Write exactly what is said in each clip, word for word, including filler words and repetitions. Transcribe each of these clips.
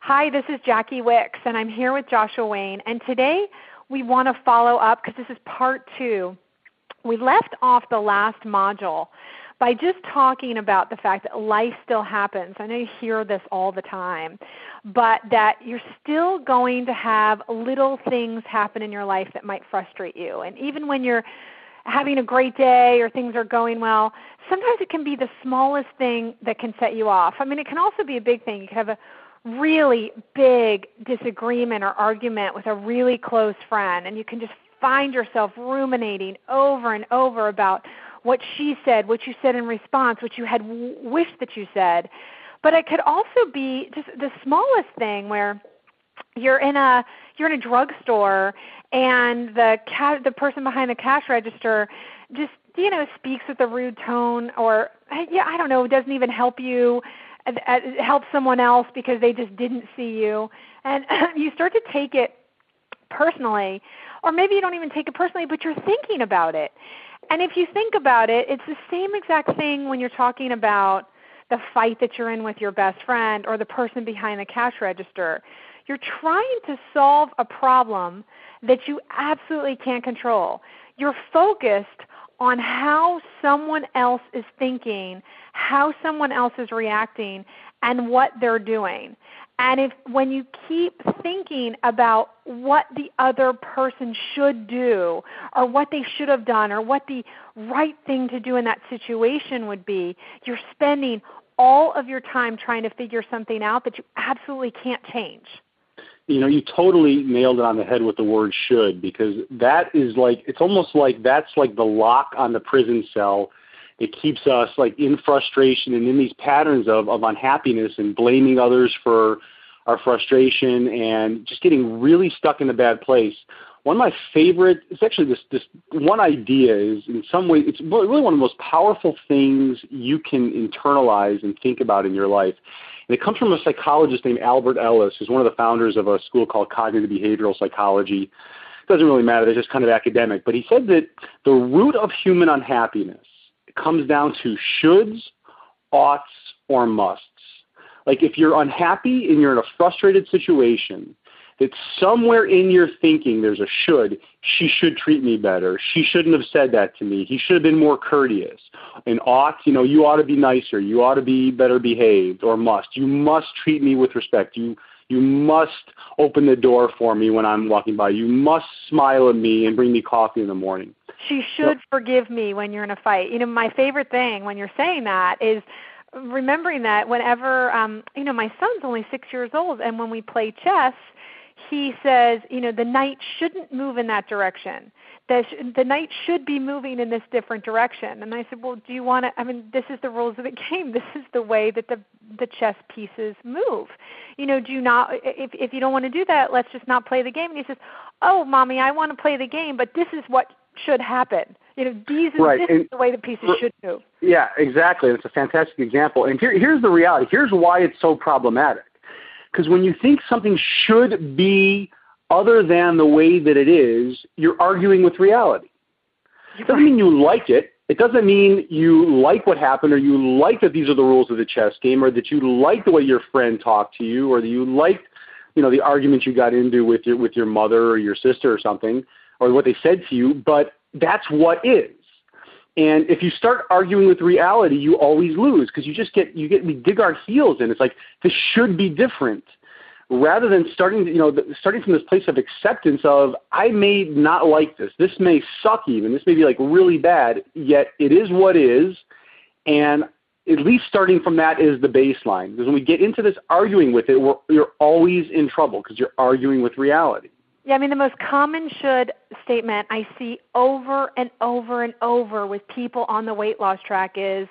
Hi, this is Jackie Wicks, and I'm here with Joshua Wayne. And today we want to follow up because this is part two. We left off the last module by just talking about the fact that life still happens. I know you hear this all the time, but that you're still going to have little things happen in your life that might frustrate you. And even when you're having a great day or things are going well, sometimes it can be the smallest thing that can set you off. I mean, it can also be a big thing. You can have a really big disagreement or argument with a really close friend, and you can just find yourself ruminating over and over about what she said, what you said in response, what you had w- wished that you said. But it could also be just the smallest thing where you're in a you're in a drugstore and the ca- the person behind the cash register just you know speaks with a rude tone, or yeah I don't know, doesn't even help you, uh, help someone else because they just didn't see you, and you start to take it personally, or maybe you don't even take it personally, but you're thinking about it. And if you think about it, it's the same exact thing when you're talking about the fight that you're in with your best friend or the person behind the cash register. You're trying to solve a problem that you absolutely can't control. You're focused on how someone else is thinking, how someone else is reacting, and what they're doing. And if when you keep thinking about what the other person should do or what they should have done or what the right thing to do in that situation would be, you're spending all of your time trying to figure something out that you absolutely can't change. You know, you totally nailed it on the head with the word should, because that is like, it's almost like that's like the lock on the prison cell. It keeps us like in frustration and in these patterns of, of unhappiness and blaming others for our frustration and just getting really stuck in a bad place. One of my favorite, it's actually this, this one idea is in some way, it's really one of the most powerful things you can internalize and think about in your life. And it comes from a psychologist named Albert Ellis, who's one of the founders of a school called cognitive behavioral psychology. It doesn't really matter, it's just kind of academic. But he said that the root of human unhappiness comes down to shoulds, oughts, or musts. Like if you're unhappy and you're in a frustrated situation, that somewhere in your thinking there's a should. She should treat me better. She shouldn't have said that to me. He should have been more courteous. And ought, you know, you ought to be nicer. You ought to be better behaved. Or must. You must treat me with respect. You you must open the door for me when I'm walking by. You must smile at me and bring me coffee in the morning. She should so, forgive me when you're in a fight. You know, my favorite thing when you're saying that is remembering that whenever, um, you know, my son's only six years old, and when we play chess, he says, you know, the knight shouldn't move in that direction. The, sh- the knight should be moving in this different direction. And I said, well, do you want to, I mean, this is the rules of the game. This is the way that the, the chess pieces move. You know, do you not, if, if you don't want to do that, let's just not play the game. And he says, oh, Mommy, I want to play the game, but this is what should happen. You know, these is, right. this and, is the way the pieces for, should move. Yeah, exactly. It's a fantastic example. And here, here's the reality. Here's why it's so problematic. Because when you think something should be other than the way that it is, you're arguing with reality. It doesn't mean you like it. It doesn't mean you like what happened, or you like that these are the rules of the chess game, or that you like the way your friend talked to you, or that you liked, you know, the argument you got into with your with your mother or your sister or something, or what they said to you. But that's what is. And if you start arguing with reality, you always lose, because you just get, you get, we dig our heels in. It's like, this should be different. Rather than starting, you know, starting from this place of acceptance of, I may not like this. This may suck even. This may be like really bad, yet it is what is. And at least starting from that is the baseline. Because when we get into this arguing with it, we're, you're always in trouble because you're arguing with reality. Yeah, I mean, the most common should statement I see over and over and over with people on the weight loss track is,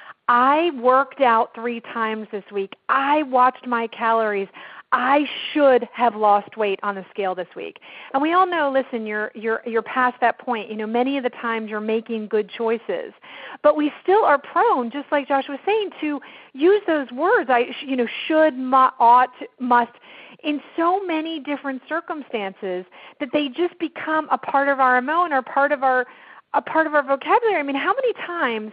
I worked out three times this week. I watched my calories. I should have lost weight on the scale this week. And we all know, listen, you're you're you're past that point. You know, many of the times you're making good choices. But we still are prone, just like Josh was saying, to use those words, I you know, should, mu- ought, must, in so many different circumstances that they just become a part of our emotion or part of our a part of our vocabulary. I mean, how many times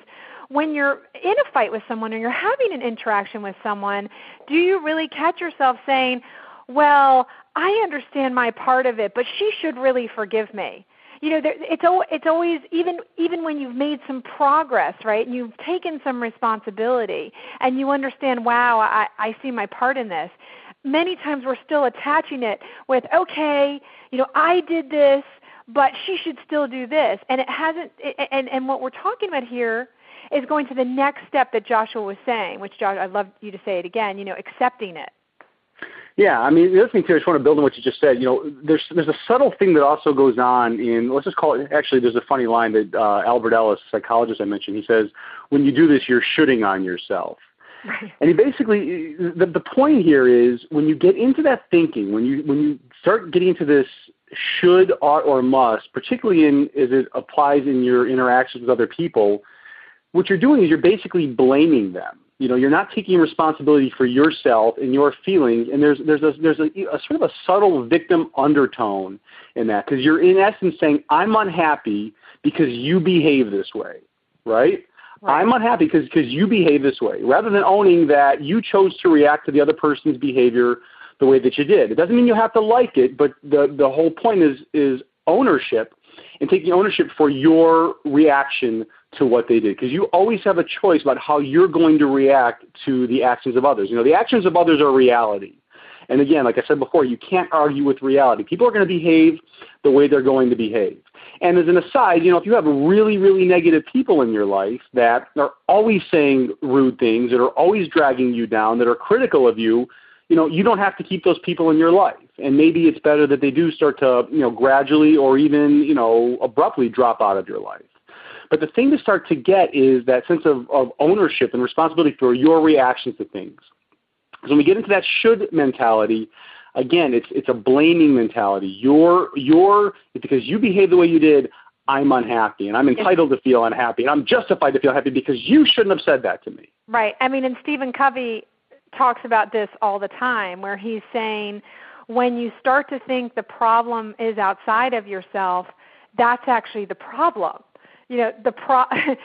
when you're in a fight with someone or you're having an interaction with someone, do you really catch yourself saying, well, I understand my part of it, but she should really forgive me? You know, there, it's, it's always, even even when you've made some progress, right, and you've taken some responsibility, and you understand, wow, I, I see my part in this, many times we're still attaching it with, okay, you know, I did this, but she should still do this. And it hasn't, and, and what we're talking about here is going to the next step that Joshua was saying, which, Josh, I'd love you to say it again, you know, accepting it. Yeah, I mean, the other thing too, I just want to build on what you just said. You know, there's there's a subtle thing that also goes on in, let's just call it, actually there's a funny line that uh, Albert Ellis, psychologist I mentioned, he says, when you do this, you're shooting on yourself. Right. And he basically, the, the point here is when you get into that thinking, when you when you start getting into this should, ought, or must, particularly in as it applies in your interactions with other people, what you're doing is you're basically blaming them. You know, you're not taking responsibility for yourself and your feelings, and there's there's a there's a, a sort of a subtle victim undertone in that, because you're in essence saying, I'm unhappy because you behave this way, right? Right. I'm unhappy because because you behave this way, rather than owning that you chose to react to the other person's behavior the way that you did. It doesn't mean you have to like it, but the the whole point is is ownership and taking ownership for your reaction to what they did, because you always have a choice about how you're going to react to the actions of others. You know, the actions of others are reality. And again, like I said before, you can't argue with reality. People are going to behave the way they're going to behave. And as an aside, you know, if you have really, really negative people in your life that are always saying rude things, that are always dragging you down, that are critical of you, you know, you don't have to keep those people in your life. And maybe it's better that they do start to, you know, gradually or even, you know, abruptly drop out of your life. But the thing to start to get is that sense of, of ownership and responsibility for your reactions to things. Because when we get into that should mentality, again, it's it's a blaming mentality. You're, you're, because you behave the way you did, I'm unhappy, and I'm entitled to feel unhappy, and I'm justified to feel happy because you shouldn't have said that to me. Right. I mean, and Stephen Covey talks about this all the time, where he's saying when you start to think the problem is outside of yourself, that's actually the problem. You know, the pro.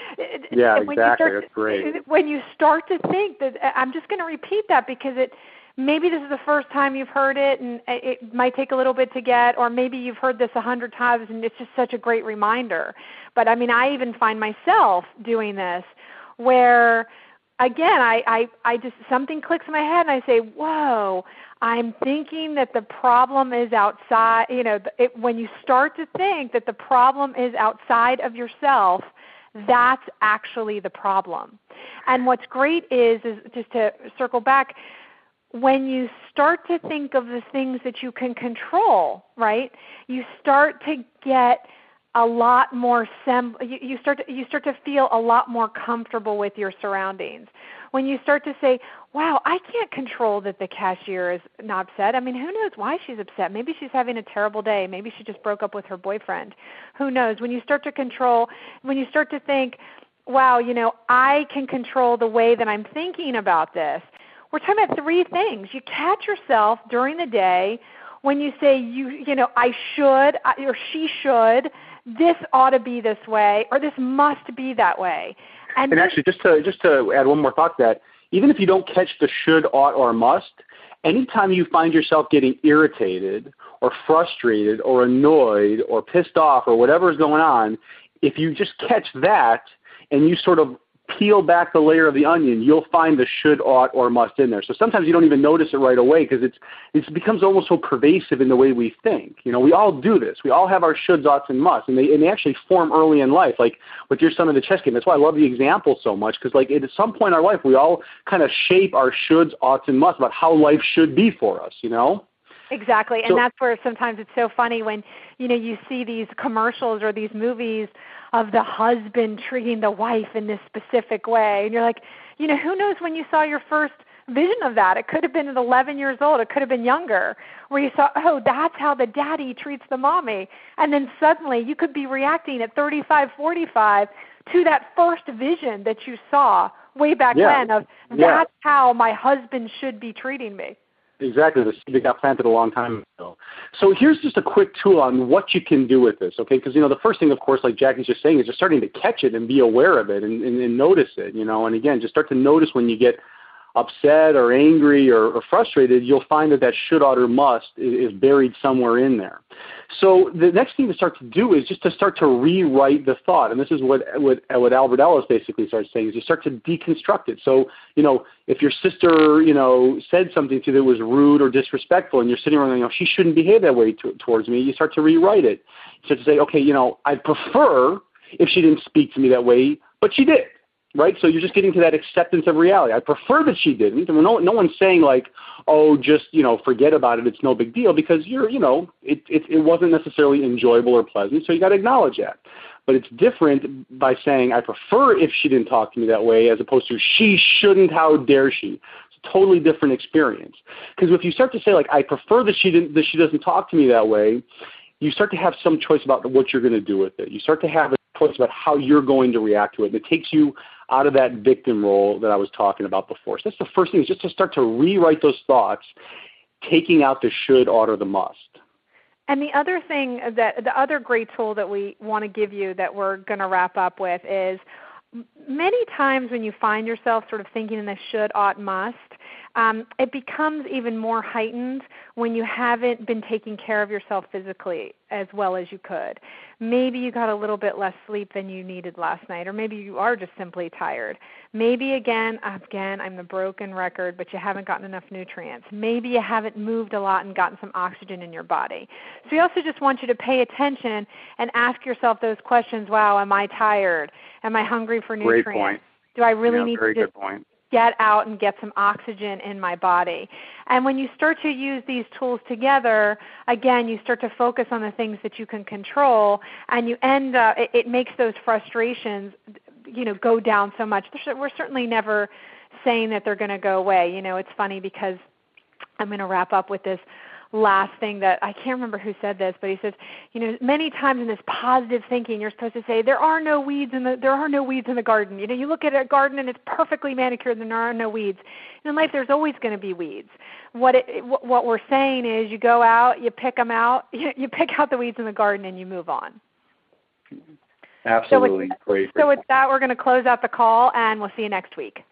Yeah, when exactly. You start, That's great. When you start to think that, I'm just going to repeat that because it, maybe this is the first time you've heard it, and it might take a little bit to get, or maybe you've heard this a hundred times, and it's just such a great reminder. But I mean, I even find myself doing this, where, again, I, I, I just something clicks in my head, and I say, "Whoa." I'm thinking that the problem is outside, you know, it, when you start to think that the problem is outside of yourself, that's actually the problem. And what's great is, is just to circle back, when you start to think of the things that you can control, right, you start to get a lot more, sem- you, you, start to, you start to feel a lot more comfortable with your surroundings. When you start to say, wow, I can't control that the cashier is not upset. I mean, who knows why she's upset? Maybe she's having a terrible day. Maybe she just broke up with her boyfriend. Who knows? When you start to control, when you start to think, wow, you know, I can control the way that I'm thinking about this. We're talking about three things. You catch yourself during the day when you say, you, you know, I should, or she should, this ought to be this way, or this must be that way. And, and actually, just to just to add one more thought to that, even if you don't catch the should, ought, or must, anytime you find yourself getting irritated or frustrated or annoyed or pissed off or whatever is going on, if you just catch that and you sort of peel back the layer of the onion, you'll find the should, ought, or must in there. So sometimes you don't even notice it right away because it's it becomes almost so pervasive in the way we think. You know, we all do this. We all have our shoulds, oughts, and musts, and they and they actually form early in life, like with your son in the chess game. That's why I love the example so much, because like at some point in our life, we all kind of shape our shoulds, oughts, and musts about how life should be for us, you know? Exactly, and so, that's where sometimes it's so funny when, you know, you see these commercials or these movies of the husband treating the wife in this specific way. And you're like, you know, who knows when you saw your first vision of that? It could have been at eleven years old. It could have been younger, where you saw, oh, that's how the daddy treats the mommy. And then suddenly you could be reacting at thirty-five, forty-five to that first vision that you saw way back yeah, when of that's yeah. how my husband should be treating me. Exactly. The seed got planted a long time ago. So here's just a quick tool on what you can do with this, okay? Because, you know, the first thing, of course, like Jackie's just saying, is just starting to catch it and be aware of it and, and, and notice it, you know. And, again, just start to notice when you get upset or angry or, or frustrated, you'll find that that should, ought, or must is, is buried somewhere in there. So the next thing to start to do is just to start to rewrite the thought. And this is what, what, what Albert Ellis basically starts saying, is you start to deconstruct it. So, you know, if your sister, you know, said something to you that was rude or disrespectful and you're sitting around going, oh, she shouldn't behave that way to, towards me, you start to rewrite it. You start to say, okay, you know, I'd prefer if she didn't speak to me that way, but she did. Right? So you're just getting to that acceptance of reality. I prefer that she didn't. And no, no one's saying like, oh, just, you know, forget about it. It's no big deal, because you're, you know, it, it, it wasn't necessarily enjoyable or pleasant. So you got to acknowledge that. But it's different by saying, I prefer if she didn't talk to me that way, as opposed to she shouldn't, how dare she. It's a totally different experience. Because if you start to say like, I prefer that she didn't, that she doesn't talk to me that way, you start to have some choice about what you're going to do with it. You start to have a choice about how you're going to react to it. And it takes you out of that victim role that I was talking about before. So that's the first thing, is just to start to rewrite those thoughts, taking out the should, ought, or the must. And the other thing, that the other great tool that we want to give you that we're going to wrap up with is, many times when you find yourself sort of thinking in the should, ought, must, um, it becomes even more heightened when you haven't been taking care of yourself physically as well as you could. Maybe you got a little bit less sleep than you needed last night, or maybe you are just simply tired. Maybe, again, again, I'm the broken record, but you haven't gotten enough nutrients. Maybe you haven't moved a lot and gotten some oxygen in your body. So we also just want you to pay attention and ask yourself those questions. Wow, am I tired? Am I hungry for nutrients? Great point. Do I really yeah, need very to good point. get out and get some oxygen in my body? And when you start to use these tools together, again, you start to focus on the things that you can control, and you end up, it, it makes those frustrations, you know, go down so much. We're certainly never saying that they're going to go away. You know, it's funny because I'm going to wrap up with this last thing that I can't remember who said this, but he says, you know, many times in this positive thinking, you're supposed to say there are no weeds in the there are no weeds in the garden. You know, you look at a garden and it's perfectly manicured and there are no weeds. In life, there's always going to be weeds. What it, what we're saying is, you go out, you pick them out, you, you pick out the weeds in the garden, and you move on. Absolutely, so with, great. So with that, we're going to close out the call, and we'll see you next week.